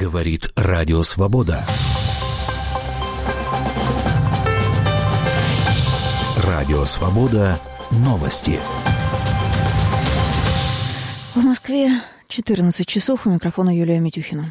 Говорит Радио Свобода. Радио Свобода. Новости. В Москве 14 часов. У микрофона Юлия Митюхина.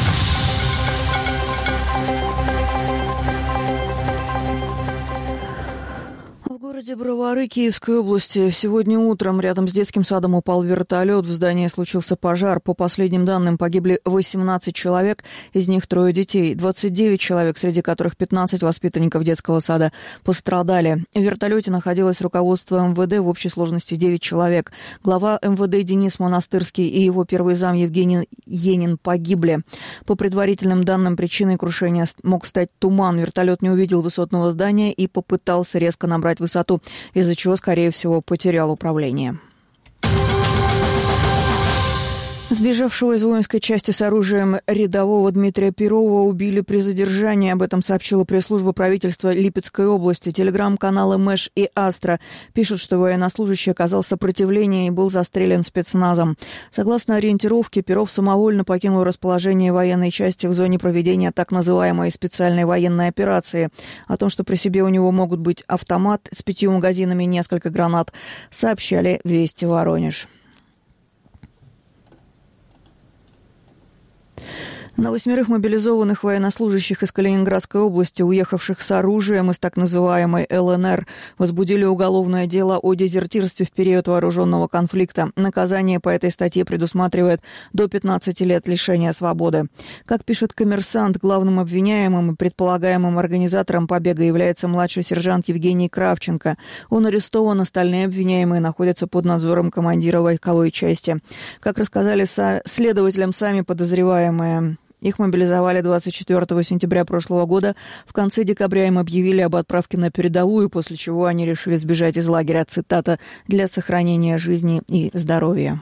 В городе Бровары Киевской области сегодня утром рядом с детским садом упал вертолет. В здании случился пожар. По последним данным, погибли 18 человек, из них 3 детей. 29 человек, среди которых 15 воспитанников детского сада, пострадали. В вертолете находилось руководство МВД, в общей сложности 9 человек. Глава МВД Денис Монастырский и его первый зам Евгений Енин погибли. По предварительным данным, причиной крушения мог стать туман. Вертолет не увидел высотного здания и попытался резко набрать высоту, из-за чего, скорее всего, потерял управление. Сбежавшего из воинской части с оружием рядового Дмитрия Перова убили при задержании. Об этом сообщила пресс-служба правительства Липецкой области. Телеграм-каналы Мэш и Астра пишут, что военнослужащий оказал сопротивление и был застрелен спецназом. Согласно ориентировке, Перов самовольно покинул расположение военной части в зоне проведения так называемой специальной военной операции. О том, что при себе у него могут быть автомат с 5 магазинами и несколько гранат, сообщали «Вести Воронеж». На 8 мобилизованных военнослужащих из Калининградской области, уехавших с оружием из так называемой ЛНР, возбудили уголовное дело о дезертирстве в период вооруженного конфликта. Наказание по этой статье предусматривает до 15 лет лишения свободы. Как пишет «Коммерсант», главным обвиняемым и предполагаемым организатором побега является младший сержант Евгений Кравченко. Он арестован, остальные обвиняемые находятся под надзором командира войсковой части. Как рассказали следователям сами подозреваемые, их мобилизовали 24 сентября прошлого года. В конце декабря им объявили об отправке на передовую, после чего они решили сбежать из лагеря, цитата, «для сохранения жизни и здоровья».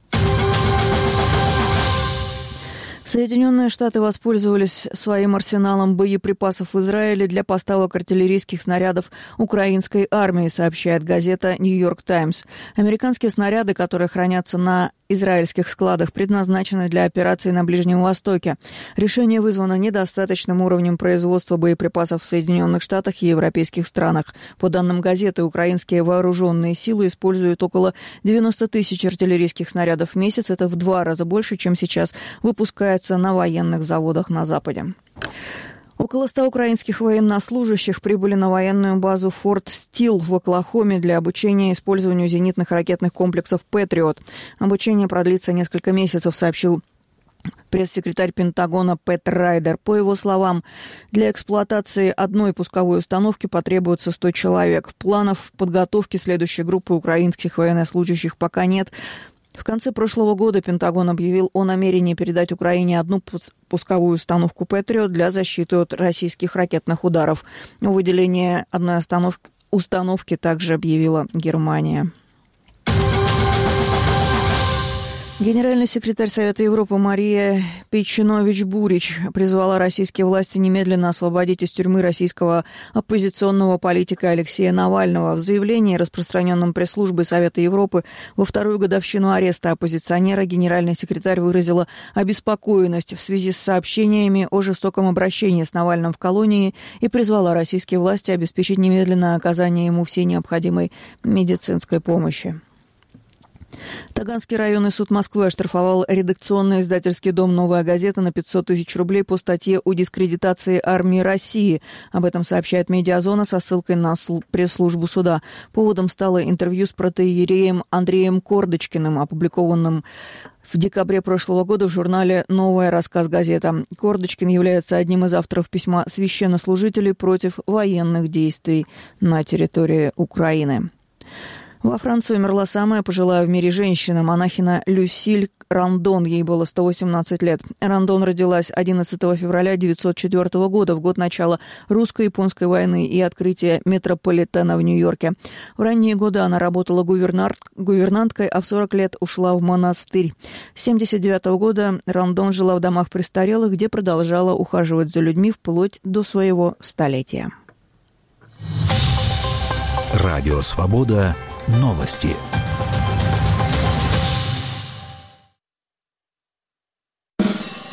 Соединенные Штаты воспользовались своим арсеналом боеприпасов в Израиле для поставок артиллерийских снарядов украинской армии, сообщает газета «Нью-Йорк Таймс». Американские снаряды, которые хранятся на израильских складах, предназначены для операций на Ближнем Востоке. Решение вызвано недостаточным уровнем производства боеприпасов в Соединенных Штатах и европейских странах. По данным газеты, украинские вооруженные силы используют около 90 тысяч артиллерийских снарядов в месяц. Это в 2 раза больше, чем сейчас выпускается на военных заводах на Западе. Около 100 украинских военнослужащих прибыли на военную базу Форт Стил в Оклахоме для обучения использованию зенитных ракетных комплексов «Патриот». Обучение продлится несколько месяцев, сообщил пресс-секретарь Пентагона Пэт Райдер. По его словам, для эксплуатации одной пусковой установки потребуется 100 человек. Планов подготовки следующей группы украинских военнослужащих пока нет. В конце прошлого года Пентагон объявил о намерении передать Украине одну пусковую установку «Патриот» для защиты от российских ракетных ударов. О выделении одной установки также объявила Германия. Генеральный секретарь Совета Европы Мария Пейчинович-Бурич призвала российские власти немедленно освободить из тюрьмы российского оппозиционного политика Алексея Навального. В заявлении, распространенном пресс-службой Совета Европы во 2-ю годовщину ареста оппозиционера, генеральный секретарь выразила обеспокоенность в связи с сообщениями о жестоком обращении с Навальным в колонии и призвала российские власти обеспечить немедленное оказание ему всей необходимой медицинской помощи. Таганский районный суд Москвы оштрафовал редакционный издательский дом «Новая газета» на 500 тысяч рублей по статье о дискредитации армии России. Об этом сообщает «Медиазона» со ссылкой на пресс-службу суда. Поводом стало интервью с протоиереем Андреем Кордочкиным, опубликованным в декабре прошлого года в журнале «Новая рассказ-газета». Кордочкин является одним из авторов письма священнослужителей против военных действий на территории Украины. Во Франции умерла самая пожилая в мире женщина, монахиня Люсиль Рандон. Ей было 118 лет. Рандон родилась 11 февраля 1904 года, в год начала русско-японской войны и открытия метрополитена в Нью-Йорке. В ранние годы она работала гувернанткой, а в 40 лет ушла в монастырь. С 1979 года Рандон жила в домах престарелых, где продолжала ухаживать за людьми вплоть до своего столетия. Радио «Свобода». Новости.